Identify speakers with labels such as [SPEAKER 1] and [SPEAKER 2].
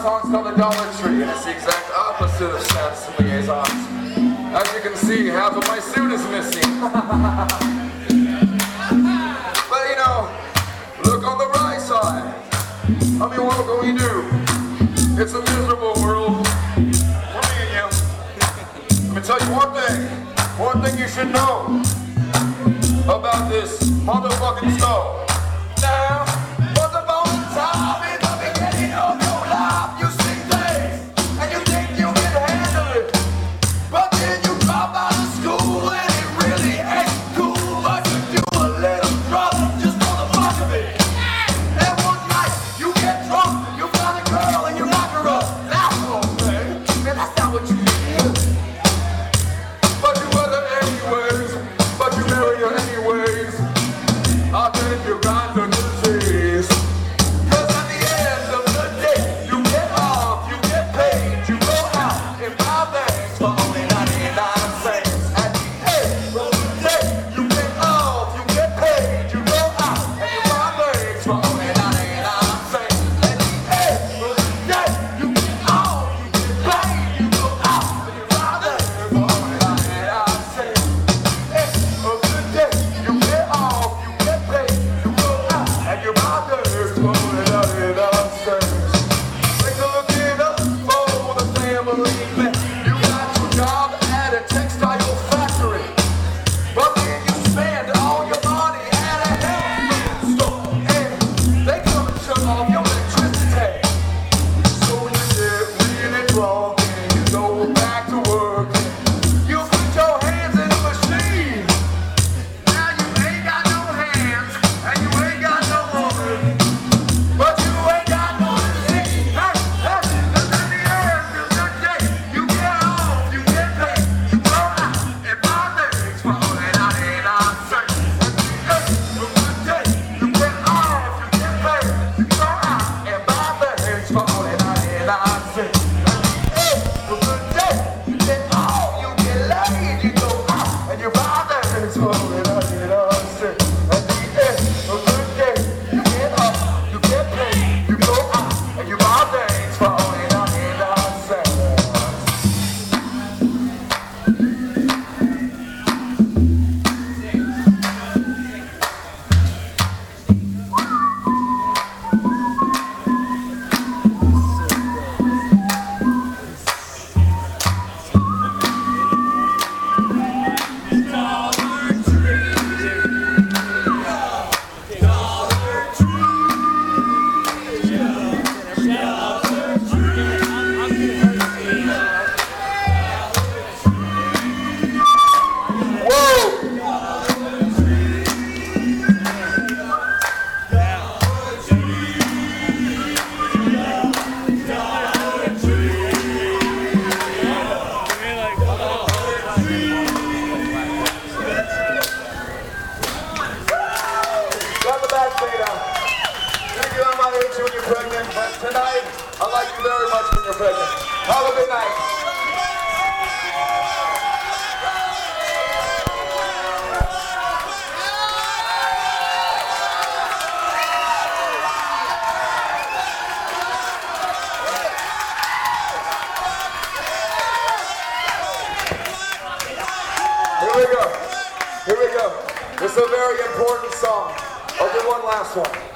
[SPEAKER 1] song's called The Dollar Tree, and it's the exact opposite of Status and Liaisons. As you can see, half of my suit is missing. But you know, look on the bright side. I mean, what can we do? It's a miserable world for me and you. Let me tell you one thing you should know about this motherfucking stove. Now, once upon a time in the beginning of your life, you see things and you think you can handle it. But then you drop out of school and it really ain't cool. But you do a little trouble just for the fuck of it. And one night you get drunk, you find a girl and you knock her up. That's all, man. Man, that's not what you did. But you were there anyways. But you marry her anyways. I think you got the disease. Cause at the end of the day, you get off, you get paid, you go out and buy things for only 99 cents. At the end of the day, you get off, you get paid, you go out and you buy things for only 99 cents. At the end of the day, you get off, you get paid, you go out and you buy things for only 99 cents. End of the day, you get off, you get paid, you go out and you buy things for only 99 cents. Take a look it up for the family. You got your job at a textile factory, but then you spend all your money at a health store, and they come and shut off your electricity. So you get really drunk and you go back to work. You put your hands in the machine. Now you ain't got no hands and you ain't got no woman, but you ain't got no disease. Hey, cause at the end of the day, you get off, you get paid, you go out and buy things for only 99 cents. At the end of the day, you get off, you get paid, you go out and buy things for only 99 cents. At the end of the day, you get off, you get laid, you go out and you buy things for only 99 cents. At the end of the day, you get off, you get paid, you go out and you buy things for only 99 cents. Got the back fade on. Thank you, I'm not age when you're pregnant, but tonight, I like you very much when you're pregnant. Have a good night. Here we go. Here we go. This is a very important song. I'll do one last one.